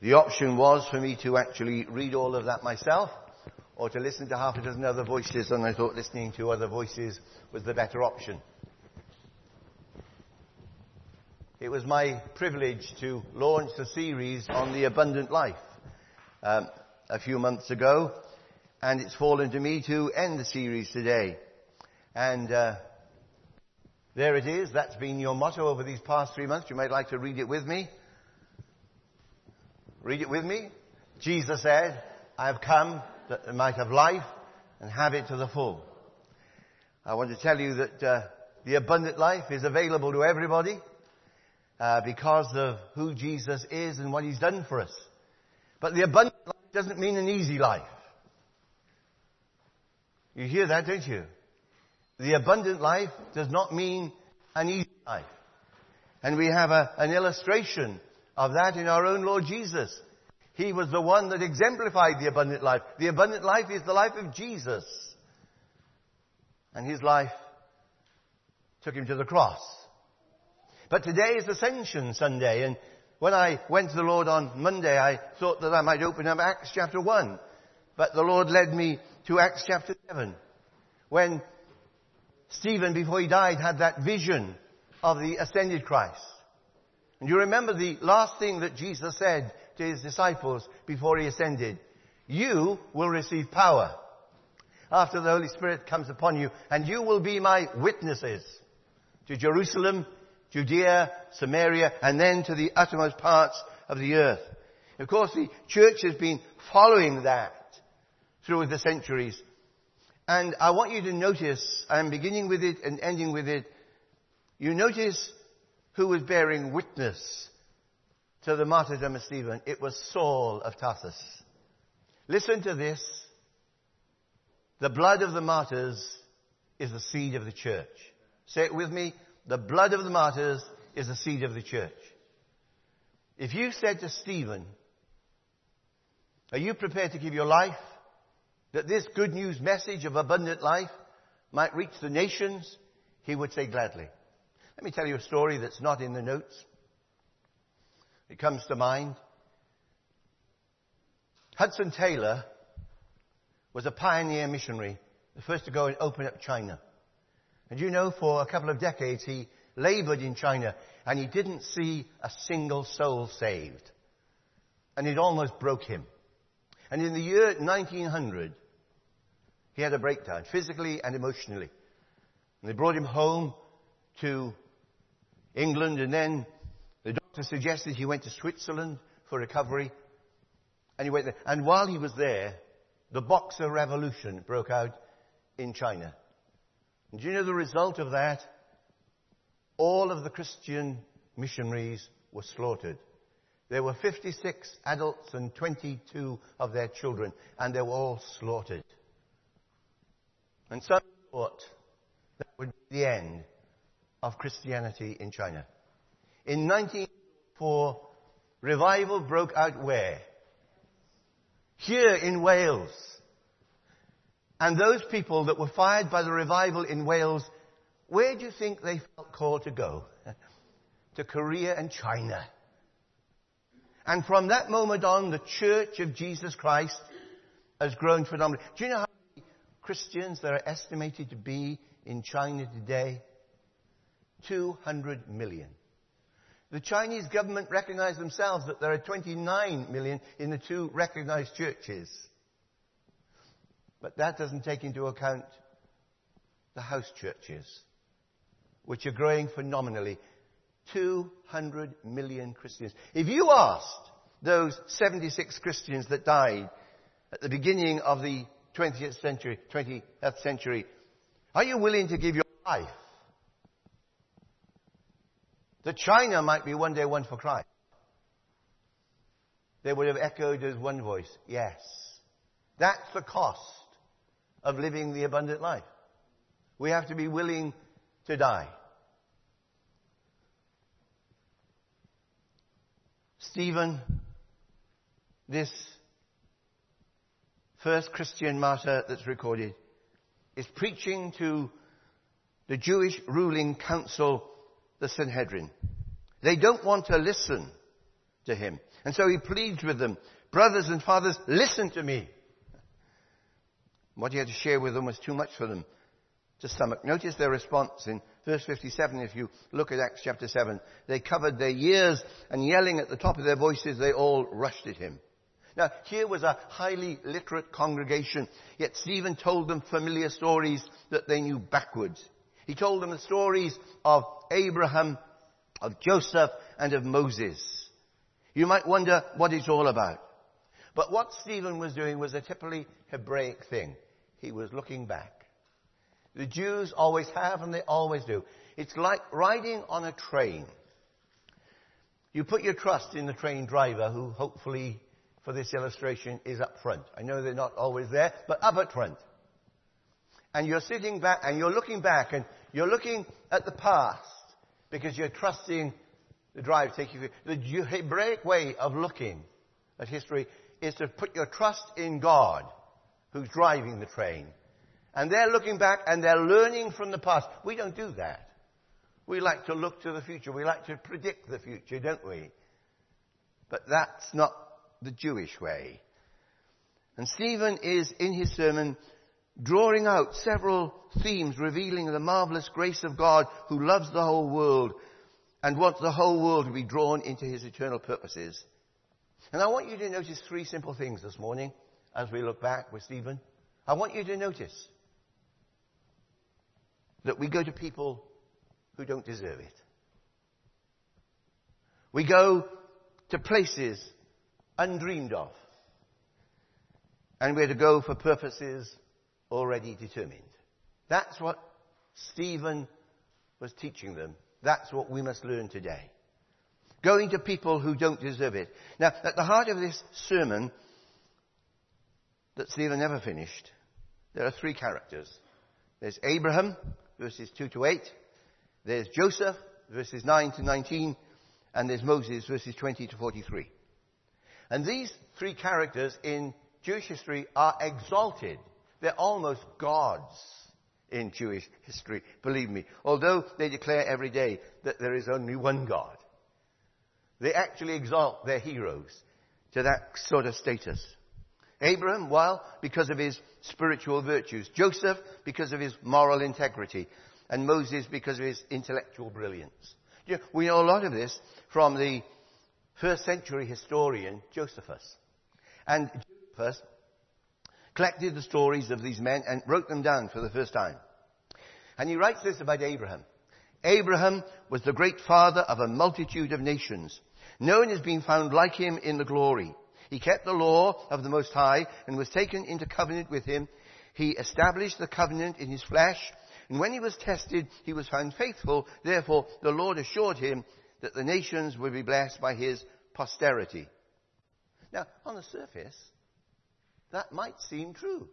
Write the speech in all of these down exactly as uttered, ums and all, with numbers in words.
The option was for me to actually read all of that myself, or to listen to half a dozen other voices, and I thought listening to other voices was the better option. It was my privilege to launch the series on the abundant life um, a few months ago, and it's fallen to me to end the series today. And uh, there it is. That's been your motto over these past three months. You might like to read it with me. Read it with me. Jesus said, I have come that they might have life and have it to the full. I want to tell you that uh, the abundant life is available to everybody uh, because of who Jesus is and what he's done for us. But the abundant life doesn't mean an easy life. You hear that, don't you? The abundant life does not mean an easy life. And we have a, an illustration of that in our own Lord Jesus. He was the one that exemplified the abundant life. The abundant life is the life of Jesus. And his life took him to the cross. But today is Ascension Sunday, and when I went to the Lord on Monday, I thought that I might open up Acts chapter one. But the Lord led me to Acts chapter seven, when Stephen, before he died, had that vision of the ascended Christ. And you remember the last thing that Jesus said to his disciples before he ascended. You will receive power after the Holy Spirit comes upon you, and you will be my witnesses to Jerusalem, Judea, Samaria, and then to the uttermost parts of the earth. Of course, the church has been following that through the centuries. And I want you to notice, I'm beginning with it and ending with it, you notice who was bearing witness to the martyrdom of Stephen. It was Saul of Tarsus. Listen to this. The blood of the martyrs is the seed of the church. Say it with me. The blood of the martyrs is the seed of the church. If you said to Stephen, are you prepared to give your life that this good news message of abundant life might reach the nations? He would say gladly. Let me tell you a story that's not in the notes. It comes to mind. Hudson Taylor was a pioneer missionary, the first to go and open up China. And you know, for a couple of decades he labored in China, and he didn't see a single soul saved. And it almost broke him. And in the year nineteen hundred, he had a breakdown, physically and emotionally. And they brought him home to England, and then the doctor suggested he went to Switzerland for recovery. And he went there. And while he was there, the Boxer Revolution broke out in China. And do you know the result of that? All of the Christian missionaries were slaughtered. There were fifty-six adults and twenty-two of their children, and they were all slaughtered. And some thought that would be the end of Christianity in China. In nineteen oh four, revival broke out where? Here in Wales. And those people that were fired by the revival in Wales, where do you think they felt called to go? To Korea and China. And from that moment on, the Church of Jesus Christ has grown phenomenally. Do you know how many Christians there are estimated to be in China today? two hundred million. The Chinese government recognize themselves that there are twenty-nine million in the two recognized churches. But that doesn't take into account the house churches, which are growing phenomenally. two hundred million Christians. If you asked those seventy-six Christians that died at the beginning of the twentieth century, twentieth century, are you willing to give your life that China might be one day one for Christ? They would have echoed as one voice, yes. That's the cost of living the abundant life. We have to be willing to die. Stephen, this first Christian martyr that's recorded, is preaching to the Jewish ruling council, the Sanhedrin. They don't want to listen to him. And so he pleads with them, brothers and fathers, listen to me. What he had to share with them was too much for them to stomach. Notice their response in verse fifty-seven. If you look at Acts chapter seven, they covered their ears, and yelling at the top of their voices, they all rushed at him. Now, here was a highly literate congregation, yet Stephen told them familiar stories that they knew backwards. He told them the stories of Abraham, of Joseph, and of Moses. You might wonder what it's all about. But what Stephen was doing was a typically Hebraic thing. He was looking back. The Jews always have, and they always do. It's like riding on a train. You put your trust in the train driver, who hopefully, for this illustration, is up front. I know they're not always there, but up at front. And you're sitting back, and you're looking back, and you're looking at the past, because you're trusting the drive taking you. The Hebraic way of looking at history is to put your trust in God, who's driving the train. And they're looking back, and they're learning from the past. We don't do that. We like to look to the future. We like to predict the future, don't we? But that's not the Jewish way. And Stephen is, in his sermon, drawing out several themes revealing the marvelous grace of God, who loves the whole world and wants the whole world to be drawn into his eternal purposes. And I want you to notice three simple things this morning as we look back with Stephen. I want you to notice that we go to people who don't deserve it. We go to places undreamed of. And we're to go for purposes already determined. That's what Stephen was teaching them. That's what we must learn today. Going to people who don't deserve it. Now, at the heart of this sermon that Stephen never finished, there are three characters. There's Abraham, verses two to eight. There's Joseph, verses nine to nineteen. And there's Moses, verses twenty to forty-three. And these three characters in Jewish history are exalted. They're almost gods in Jewish history, believe me. Although they declare every day that there is only one God. They actually exalt their heroes to that sort of status. Abraham, well, because of his spiritual virtues. Joseph, because of his moral integrity. And Moses, because of his intellectual brilliance. You know, we know a lot of this from the first century historian Josephus. And Josephus collected the stories of these men and wrote them down for the first time. And he writes this about Abraham. Abraham was the great father of a multitude of nations. No one has been found like him in the glory. He kept the law of the Most High and was taken into covenant with him. He established the covenant in his flesh. And when he was tested, he was found faithful. Therefore, the Lord assured him that the nations would be blessed by his posterity. Now, on the surface, that might seem true.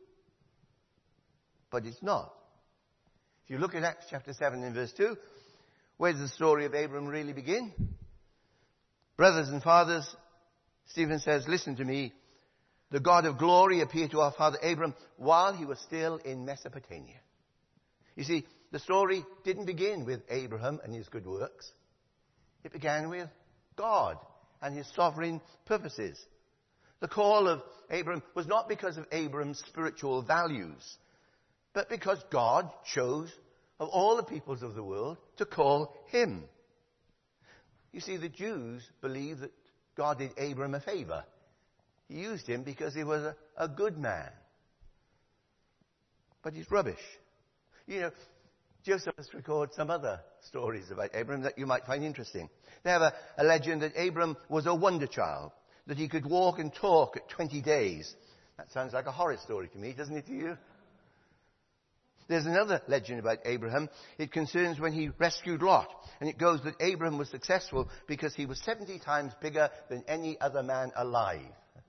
But it's not. If you look at Acts chapter seven and verse two, where does the story of Abraham really begin? Brothers and fathers, Stephen says, listen to me. The God of glory appeared to our father Abraham while he was still in Mesopotamia. You see, the story didn't begin with Abraham and his good works. It began with God and his sovereign purposes. The call of Abraham was not because of Abraham's spiritual values, but because God chose, of all the peoples of the world, to call him. You see, the Jews believed that God did Abraham a favor. He used him because he was a, a good man. But he's rubbish. You know, Josephus records some other stories about Abraham that you might find interesting. They have a, a legend that Abraham was a wonder child, that he could walk and talk at twenty days. That sounds like a horror story to me, doesn't it to you? There's another legend about Abraham. It concerns when he rescued Lot. And it goes that Abraham was successful because he was seventy times bigger than any other man alive.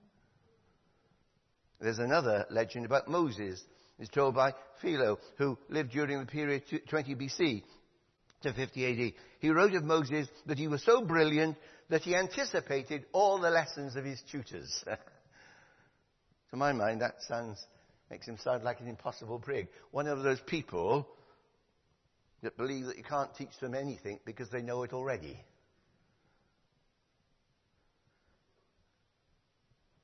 There's another legend about Moses. It's told by Philo, who lived during the period twenty B C to fifty A D. He wrote of Moses that he was so brilliant that he anticipated all the lessons of his tutors. To my mind, that sounds makes him sound like an impossible prig. One of those people that believe that you can't teach them anything because they know it already.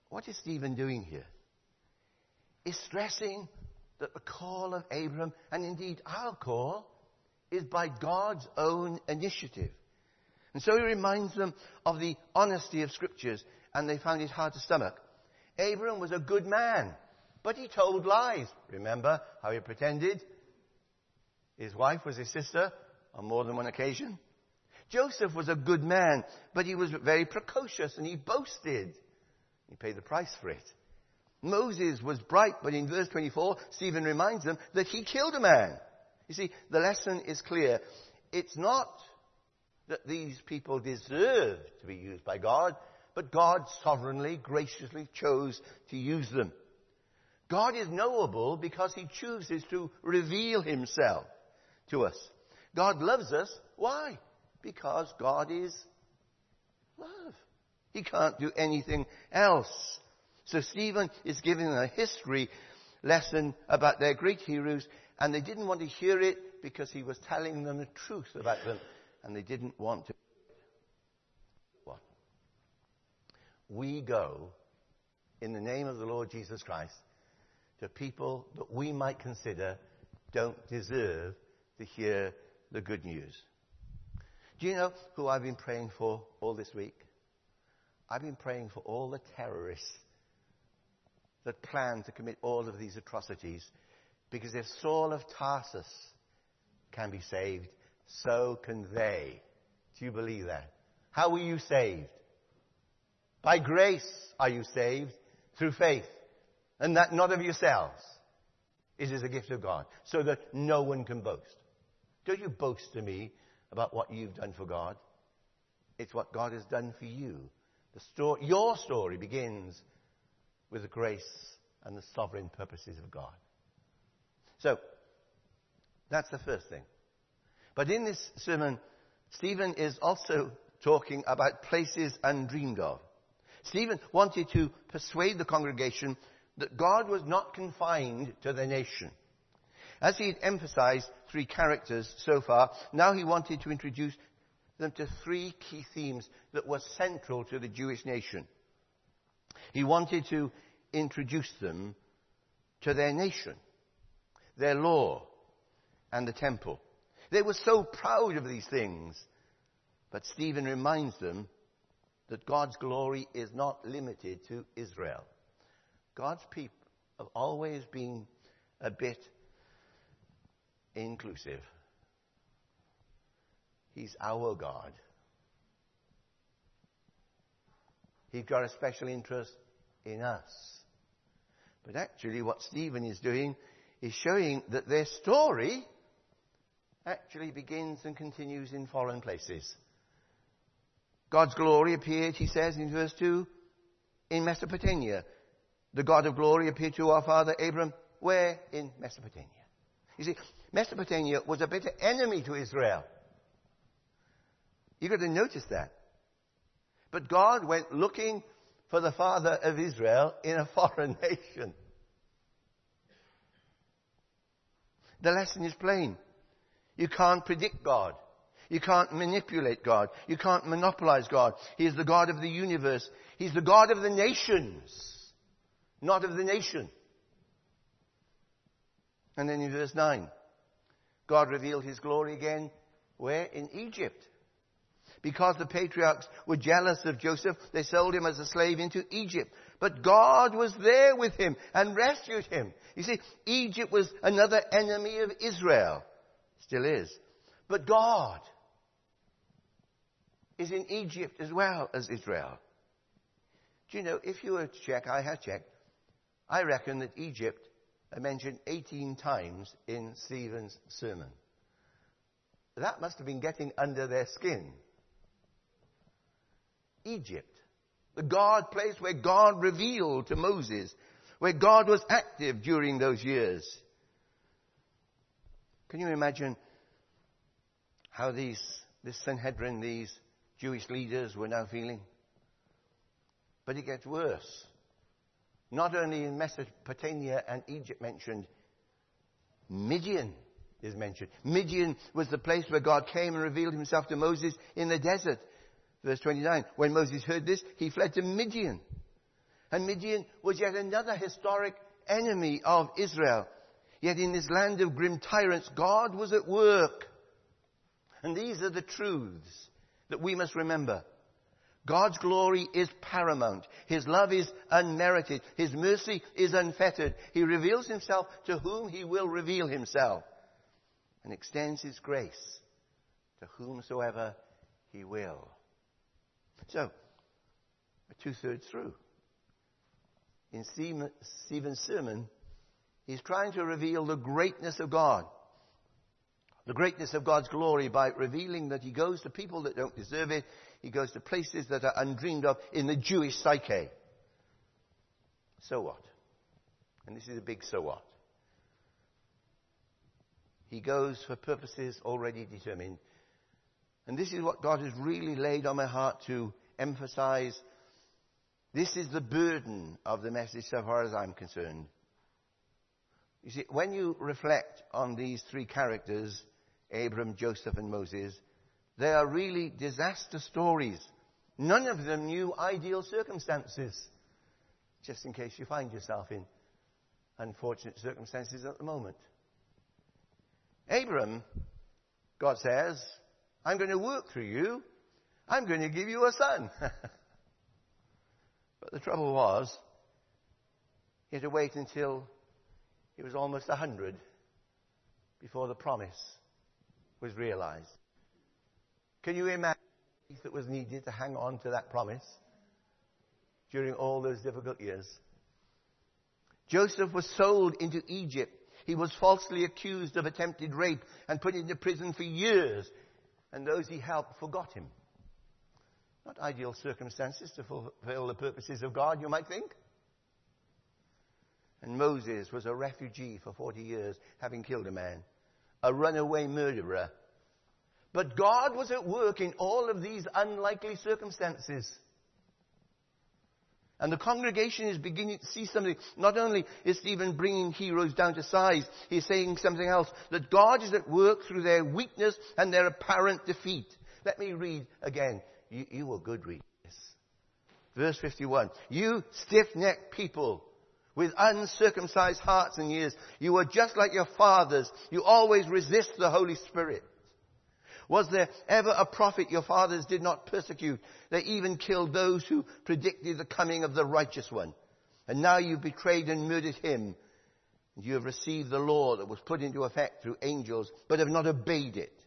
what is Stephen doing here? He's stressing that the call of Abraham, and indeed our call, is by God's own initiative. And so he reminds them of the honesty of Scriptures, and they found it hard to stomach. Abraham was a good man, but he told lies. Remember how he pretended his wife was his sister on more than one occasion? Joseph was a good man, but he was very precocious and he boasted. He paid the price for it. Moses was bright, but in verse twenty-four, Stephen reminds them that he killed a man. You see, the lesson is clear. It's not that these people deserve to be used by God, but God sovereignly, graciously chose to use them. God is knowable because he chooses to reveal himself to us. God loves us. Why? Because God is love. He can't do anything else. So Stephen is giving a history lesson about their great heroes, and they didn't want to hear it because he was telling them the truth about them, and they didn't want to. What? We go in the name of the Lord Jesus Christ to people that we might consider don't deserve to hear the good news. Do you know who I've been praying for all this week? I've been praying for all the terrorists that plan to commit all of these atrocities, because if Saul of Tarsus can be saved, so can they. Do you believe that? How were you saved? By grace are you saved, through faith, and that not of yourselves. It is a gift of God, so that no one can boast. Don't you boast to me about what you've done for God. It's what God has done for you. The story, your story begins with the grace and the sovereign purposes of God. So, that's the first thing. But in this sermon, Stephen is also talking about places undreamed of. Stephen wanted to persuade the congregation that God was not confined to the nation. As he had emphasized three characters so far, now he wanted to introduce them to three key themes that were central to the Jewish nation. He wanted to introduce them to their nation, their law, and the temple. They were so proud of these things, but Stephen reminds them that God's glory is not limited to Israel. God's people have always been a bit inclusive. He's our God. He's got a special interest in us. But actually what Stephen is doing is showing that their story actually begins and continues in foreign places. God's glory appeared, he says in verse two, in Mesopotamia. The God of glory appeared to our father Abraham. Where? In Mesopotamia. You see, Mesopotamia was a bitter enemy to Israel. You've got to notice that. But God went looking for the father of Israel in a foreign nation. The lesson is plain. You can't predict God. You can't manipulate God. You can't monopolize God. He is the God of the universe. He's the God of the nations, not of the nation. And then in verse nine, God revealed his glory again. Where? In Egypt. Because the patriarchs were jealous of Joseph, they sold him as a slave into Egypt. But God was there with him and rescued him. You see, Egypt was another enemy of Israel. Still is. But God is in Egypt as well as Israel. Do you know, if you were to check, I have checked, I reckon that Egypt are mentioned eighteen times in Stephen's sermon. That must have been getting under their skin. Egypt, the God place where God revealed to Moses, where God was active during those years. Can you imagine how these, this Sanhedrin, these Jewish leaders were now feeling? But it gets worse. Not only in Mesopotamia and Egypt mentioned, Midian is mentioned. Midian was the place where God came and revealed himself to Moses in the desert. Verse twenty-nine, when Moses heard this, he fled to Midian. And Midian was yet another historic enemy of Israel. Yet in this land of grim tyrants, God was at work. And these are the truths that we must remember. God's glory is paramount. His love is unmerited. His mercy is unfettered. He reveals himself to whom he will reveal himself, and extends his grace to whomsoever he will. So, we're two-thirds through. In Stephen's sermon, he's trying to reveal the greatness of God. The greatness of God's glory by revealing that he goes to people that don't deserve it. He goes to places that are undreamed of in the Jewish psyche. So what? And this is a big so what. He goes for purposes already determined. And this is what God has really laid on my heart to emphasize. This is the burden of the message so far as I'm concerned. You see, when you reflect on these three characters, Abram, Joseph, and Moses, they are really disaster stories. None of them knew ideal circumstances. Just in case you find yourself in unfortunate circumstances at the moment. Abram, God says, I'm going to work through you. I'm going to give you a son. But the trouble was, he had to wait until he was almost a hundred before the promise was realized. Can you imagine the faith that was needed to hang on to that promise during all those difficult years? Joseph was sold into Egypt. He was falsely accused of attempted rape and put into prison for years. And those he helped forgot him. Not ideal circumstances to fulfill the purposes of God, you might think. And Moses was a refugee for forty years, having killed a man. A runaway murderer. But God was at work in all of these unlikely circumstances. And the congregation is beginning to see something. Not only is Stephen bringing heroes down to size, he's saying something else. That God is at work through their weakness and their apparent defeat. Let me read again. You, you were good readers. Verse fifty-one. You stiff-necked people with uncircumcised hearts and ears. You were just like your fathers. You always resist the Holy Spirit. Was there ever a prophet your fathers did not persecute? They even killed those who predicted the coming of the righteous one. And now you've betrayed and murdered him. And you have received the law that was put into effect through angels, but have not obeyed it.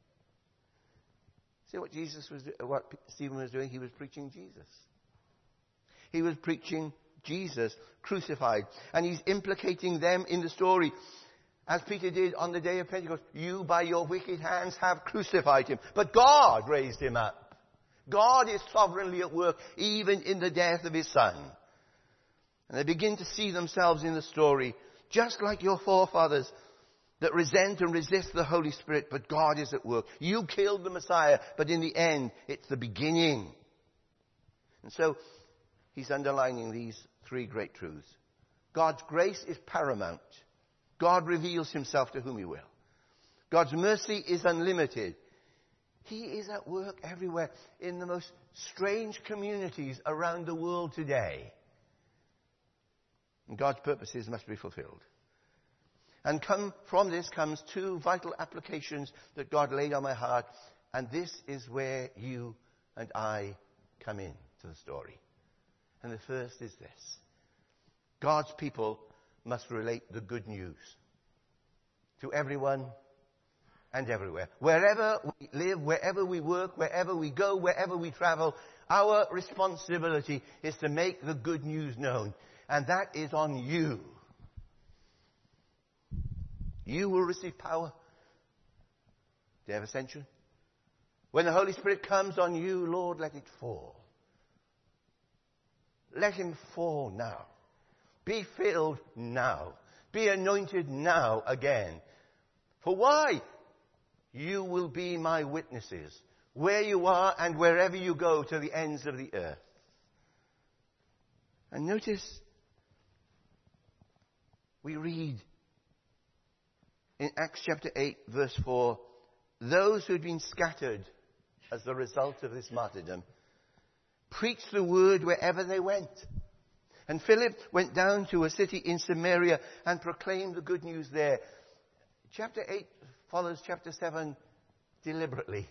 See what Jesus was, what Stephen was doing? He was preaching Jesus. He was preaching Jesus crucified. And he's implicating them in the story. As Peter did on the day of Pentecost, you by your wicked hands have crucified him. But God raised him up. God is sovereignly at work even in the death of his son. And they begin to see themselves in the story, just like your forefathers that resent and resist the Holy Spirit, but God is at work. You killed the Messiah, but in the end, it's the beginning. And so, he's underlining these three great truths. God's grace is paramount. God reveals himself to whom he will. God's mercy is unlimited. He is at work everywhere in the most strange communities around the world today. And God's purposes must be fulfilled. And come from this comes two vital applications that God laid on my heart. And this is where you and I come in to the story. And the first is this. God's people must relate the good news to everyone and everywhere. Wherever we live, wherever we work, wherever we go, wherever we travel, our responsibility is to make the good news known. And that is on you. You will receive power. Day of Ascension. When the Holy Spirit comes on you, Lord, let it fall. Let him fall now. Be filled now. Be anointed now again. For why? You will be my witnesses, where you are and wherever you go to the ends of the earth. And notice, we read in Acts chapter eight, verse four, those who had been scattered as the result of this martyrdom preached the word wherever they went. And Philip went down to a city in Samaria and proclaimed the good news there. Chapter eight follows chapter seven deliberately.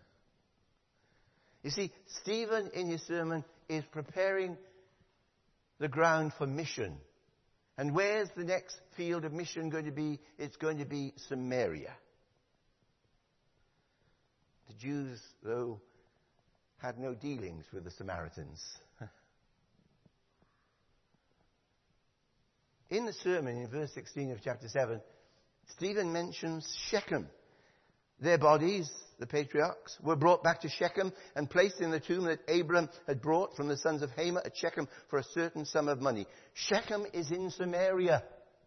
You see, Stephen in his sermon is preparing the ground for mission. And where's the next field of mission going to be? It's going to be Samaria. The Jews, though, had no dealings with the Samaritans. In the sermon, in verse sixteen of chapter seven, Stephen mentions Shechem. Their bodies, the patriarchs, were brought back to Shechem and placed in the tomb that Abram had brought from the sons of Hamor at Shechem for a certain sum of money. Shechem is in Samaria.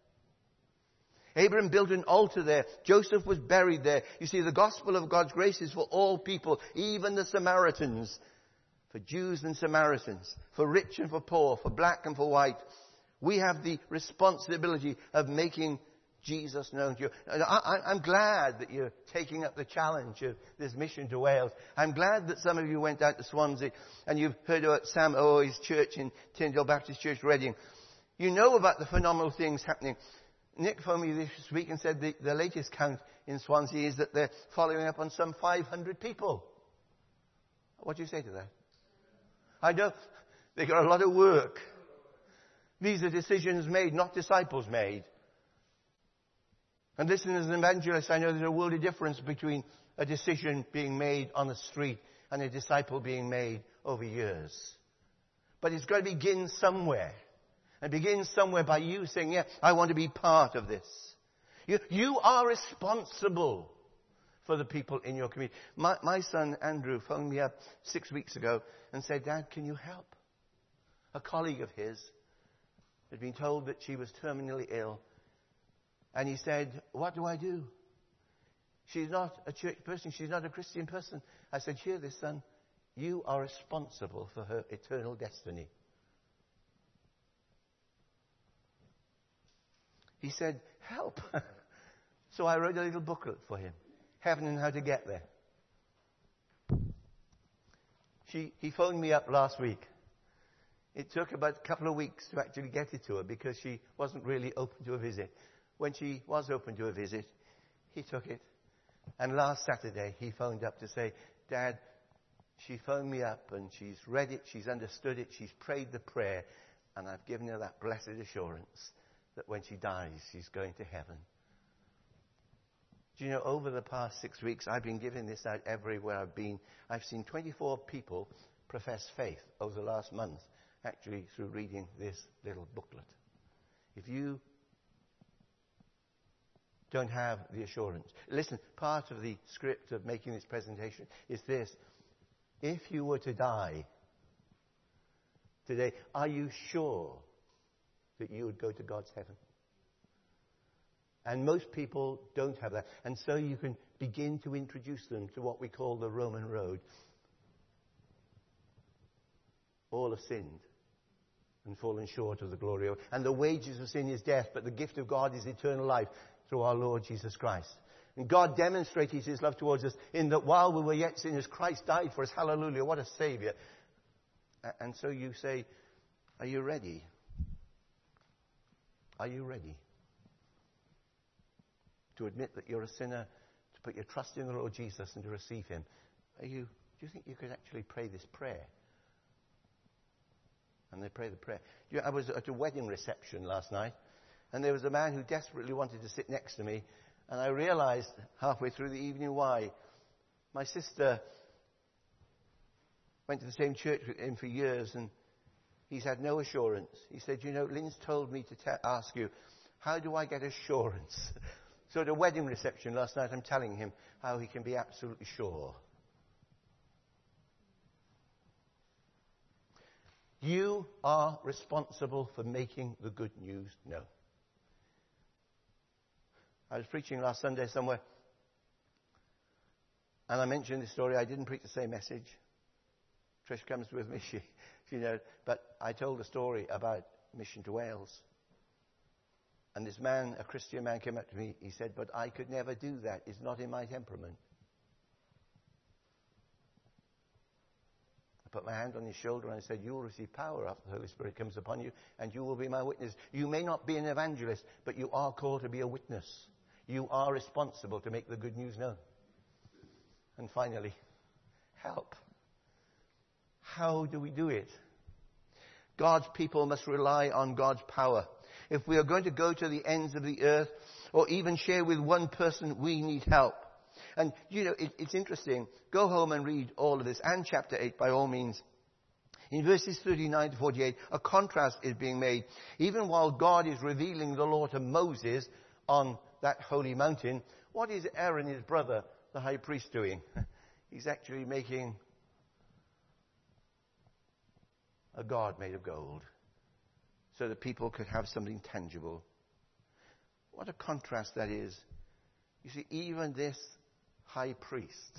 Abram built an altar there. Joseph was buried there. You see, the gospel of God's grace is for all people, even the Samaritans, for Jews and Samaritans, for rich and for poor, for black and for white. We have the responsibility of making Jesus known to you. And I, I'm glad that you're taking up the challenge of this mission to Wales. I'm glad that some of you went out to Swansea and you've heard about Sam Owe's church in Tyndale Baptist Church, Reading. You know about the phenomenal things happening. Nick phoned me this week and said the, the latest count in Swansea is that they're following up on some five hundred people. What do you say to that? I know they got a lot of work. These are decisions made, not disciples made. And listen, as an evangelist, I know there's a world of difference between a decision being made on the street and a disciple being made over years. But it's got to begin somewhere. And begin somewhere by you saying, yeah, I want to be part of this. You, you are responsible for the people in your community. My, my son, Andrew, phoned me up six weeks ago and said, Dad, can you help? A colleague of his had been told that she was terminally ill. And he said, what do I do? She's not a church person. She's not a Christian person. I said, hear this, son. You are responsible for her eternal destiny. He said, help. So I wrote a little booklet for him. Heaven and How to Get There. She, he phoned me up last week. It took about a couple of weeks to actually get it to her because she wasn't really open to a visit. When she was open to a visit, he took it. And last Saturday, he phoned up to say, Dad, she phoned me up and she's read it, she's understood it, she's prayed the prayer, and I've given her that blessed assurance that when she dies, she's going to heaven. Do you know, over the past six weeks, I've been giving this out everywhere I've been. I've seen twenty-four people profess faith over the last month, actually through reading this little booklet. If you don't have the assurance. Listen, part of the script of making this presentation is this. If you were to die today, are you sure that you would go to God's heaven? And most people don't have that. And so you can begin to introduce them to what we call the Roman road. All have sinned and fallen short of the glory of God. And the wages of sin is death, but the gift of God is eternal life through our Lord Jesus Christ. And God demonstrated his love towards us in that while we were yet sinners, Christ died for us. Hallelujah, what a Savior. And so you say, are you ready? Are you ready to admit that you're a sinner, to put your trust in the Lord Jesus and to receive him? Are you, do you think you could actually pray this prayer? And they pray the prayer. You know, I was at a wedding reception last night, and there was a man who desperately wanted to sit next to me, and I realized halfway through the evening why. My sister went to the same church with him for years, and he's had no assurance. He said, you know, Lynn's told me to te- ask you, how do I get assurance? So at a wedding reception last night, I'm telling him how he can be absolutely sure. You are responsible for making the good news known. I was preaching last Sunday somewhere, and I mentioned this story. I didn't preach the same message. Trish comes with me, she, she knows. But I told a story about mission to Wales. And this man, a Christian man, came up to me. He said, but I could never do that. It's not in my temperament. I put my hand on his shoulder and I said, you will receive power after the Holy Spirit comes upon you, and you will be my witness. You may not be an evangelist, but you are called to be a witness. You are responsible to make the good news known. And finally, help. How do we do it? God's people must rely on God's power. If we are going to go to the ends of the earth, or even share with one person, we need help. And, you know, it, it's interesting. Go home and read all of this, and chapter eight, by all means. In verses thirty-nine to forty-eight, a contrast is being made. Even while God is revealing the law to Moses on that holy mountain, what is Aaron, his brother, the high priest, doing? He's actually making a god made of gold, so that people could have something tangible. What a contrast that is. You see, even this high priest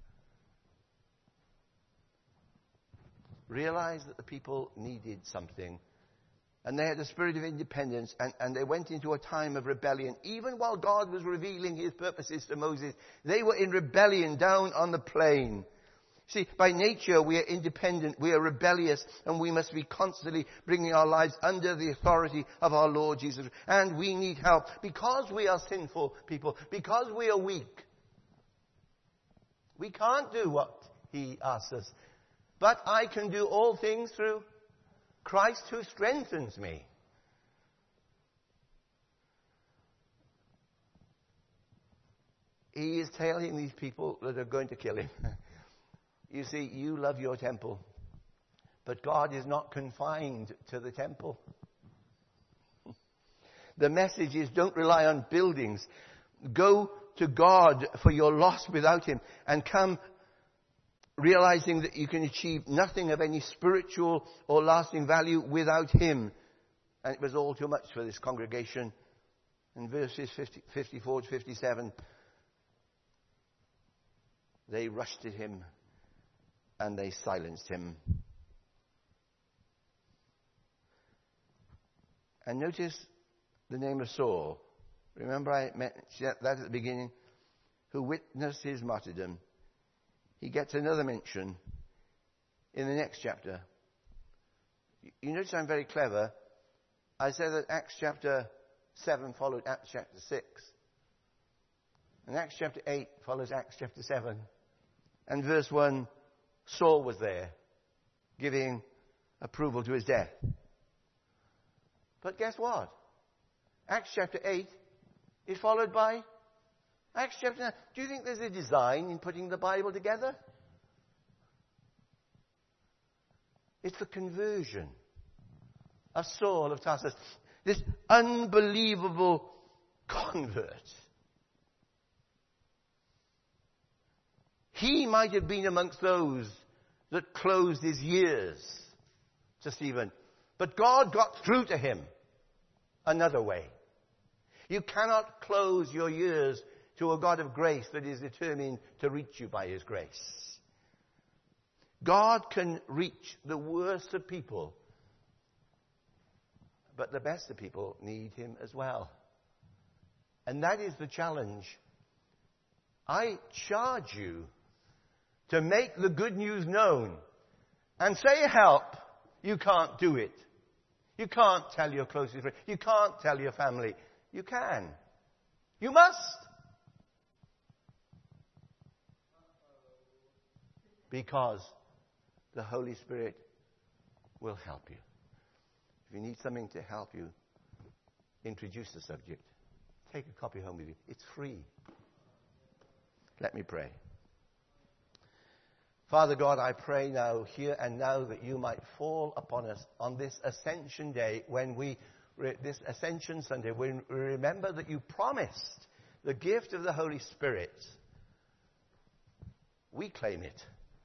realized that the people needed something. And they had a spirit of independence, and, and they went into a time of rebellion. Even while God was revealing his purposes to Moses, they were in rebellion down on the plain. See, by nature we are independent, we are rebellious, and we must be constantly bringing our lives under the authority of our Lord Jesus. And we need help because we are sinful people, because we are weak. We can't do what he asks us. But I can do all things through Christ who strengthens me. He is telling these people that are going to kill him, you see, you love your temple, but God is not confined to the temple. The message is, don't rely on buildings. Go to God for your loss without him, and come realizing that you can achieve nothing of any spiritual or lasting value without him. And it was all too much for this congregation. In verses fifty, fifty-four to fifty-seven, they rushed at him and they silenced him. And notice the name of Saul. Remember I mentioned that at the beginning, who witnessed his martyrdom. He gets another mention in the next chapter. You notice I'm very clever. I said that Acts chapter seven followed Acts chapter six. And Acts chapter eight follows Acts chapter seven. And verse one, Saul was there, giving approval to his death. But guess what? Acts chapter eight is followed by Acts chapter nine. Do you think there's a design in putting the Bible together? It's the conversion of Saul of Tarsus. This unbelievable convert. He might have been amongst those that closed his ears to Stephen. But God got through to him another way. You cannot close your ears to a God of grace that is determined to reach you by his grace. God can reach the worst of people, but the best of people need him as well. And that is the challenge. I charge you to make the good news known. And say help, you can't do it. You can't tell your closest friend. You can't tell your family. You can. You must. Because the Holy Spirit will help you. If you need something to help you introduce the subject, take a copy home with you. It's free. Let me pray. Father God, I pray now, here and now, that you might fall upon us on this Ascension Day, when we, this Ascension Sunday, when we remember that you promised the gift of the Holy Spirit. We claim it.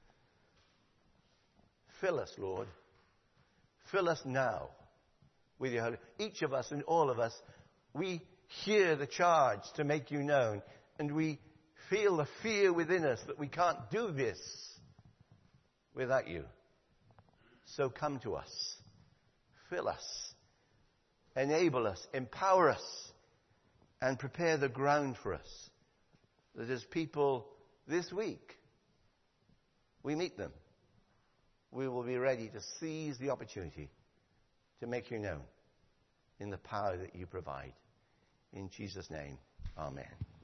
Fill us, Lord. Fill us now with your Holy Spirit. Each of us and all of us, we hear the charge to make you known, and we feel the fear within us that we can't do this without you. So come to us. Fill us. Enable us. Empower us. And prepare the ground for us, that as people this week, we meet them we will be ready to seize the opportunity to make you known in the power that you provide. In Jesus' name, amen.